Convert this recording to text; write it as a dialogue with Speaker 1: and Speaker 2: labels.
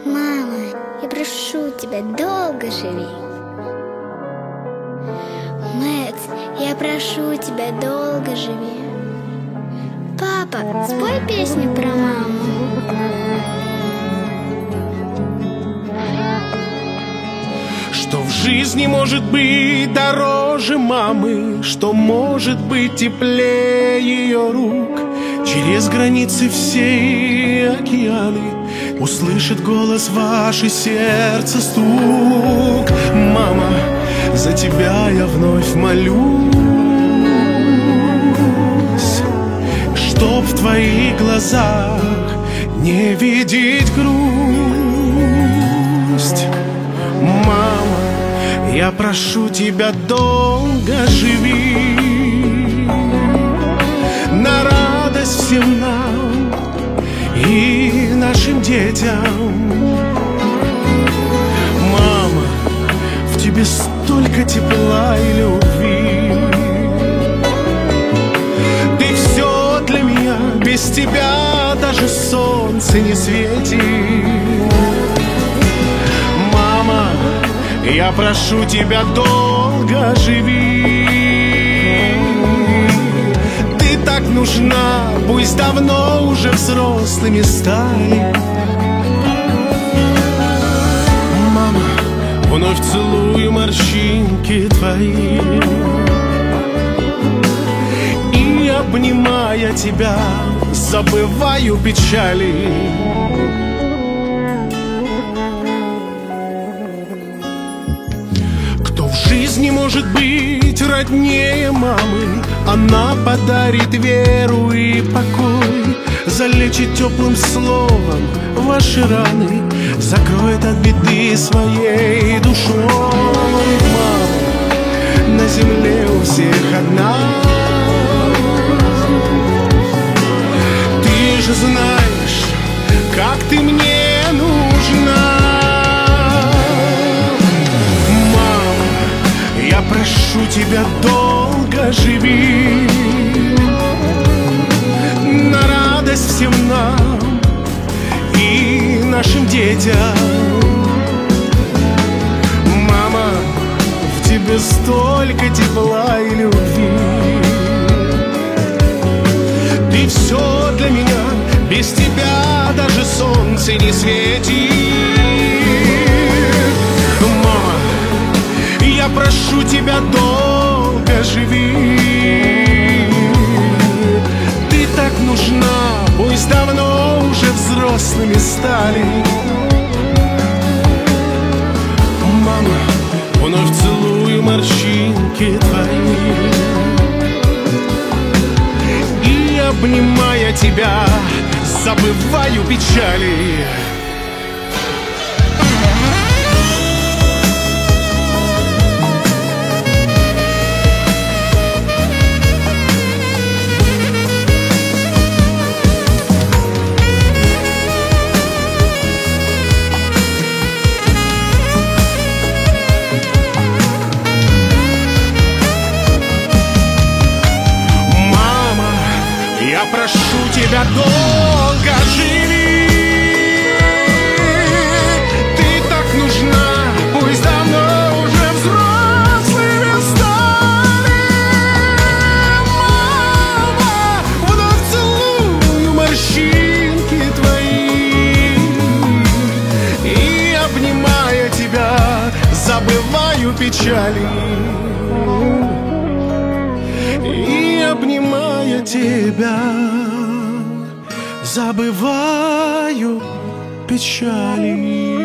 Speaker 1: Мама, я прошу тебя, долго живи. Мэкс, я прошу тебя, долго живи. Папа, спой песню про маму.
Speaker 2: Что в жизни может быть дороже мамы, что может быть теплее ее рук? Через границы всей океаны услышит голос ваше сердце стук. Мама, за тебя я вновь молюсь, чтоб в твоих глазах не видеть грусть. Мама, я прошу тебя, долго живи, на радость всем нам и нашим детям. Мама, в тебе столько тепла и любви. Ты все для меня, без тебя даже солнце не светит. Мама, я прошу тебя, долго живи. Ты так нужна, пусть давно уже взрослыми стали. Мама, вновь целую морщинки твои и, обнимая тебя, забываю печали. В жизни может быть роднее мамы. Она подарит веру и покой, залечит теплым словом ваши раны, закроет от беды своей душой. Мама, на земле у всех одна. Ты же знаешь, как ты мне нужна. Я прошу тебя, долго живи, на радость всем нам и нашим детям. Мама, в тебе столько тепла и любви. Ты все для меня, без тебя даже солнце не светит. Я прошу тебя, долго живи. Ты так нужна, пусть давно уже взрослыми стали. Мама, вновь целую морщинки твои и, обнимая тебя, забываю печали. Я прошу тебя, долго живи. Ты так нужна, пусть давно уже взрослыми стали. Мама, вновь целую морщинки твои и, обнимая тебя, забываю печали. И, обнимая тебя, забываю печали.